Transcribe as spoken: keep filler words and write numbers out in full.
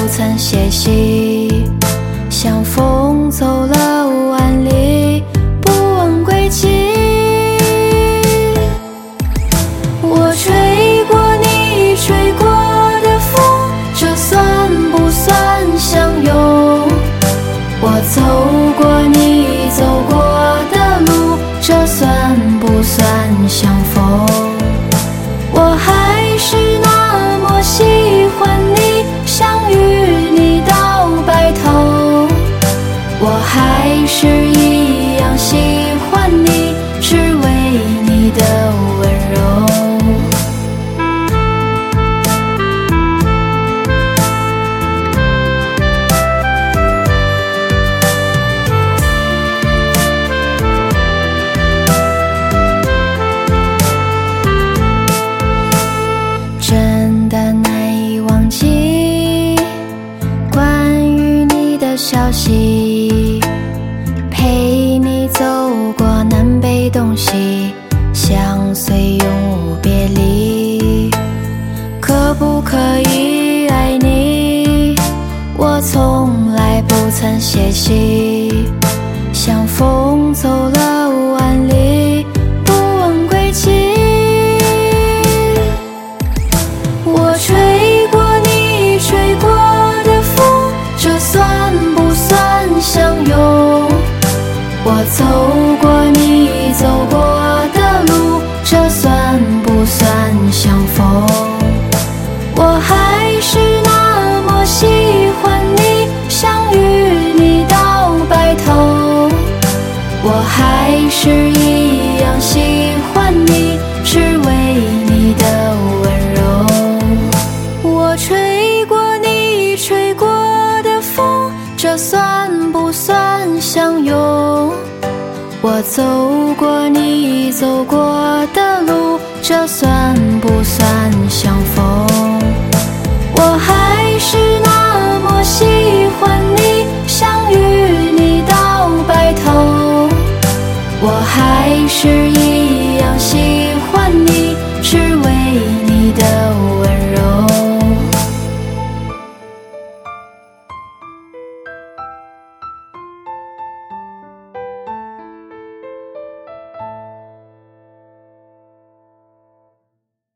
曾歇息，像风走了万里，不问归期。我吹过你吹过的风，这算不算相拥？我走过你走过的路，这算不算相逢？我还是那么喜欢你，想与你到白头。我还是一样喜欢你，只为你的温柔。真的难以忘记关于你的消息，陪你走过南北东西，相随永无别离。可不可以爱你？我从来不曾歇息，像风走了万里，不问归期。我吹过你吹过的风，这算不算相拥？我走过你走过的路，这算不算相逢？我还是那么喜欢你，想与你到白头。我还是一样喜欢你，只为你的温柔。我吹过你吹过的风，这算不算相拥？我走过你走过的路，这算不算相逢？我还是那么喜欢你，想与你到白头。我还是一样喜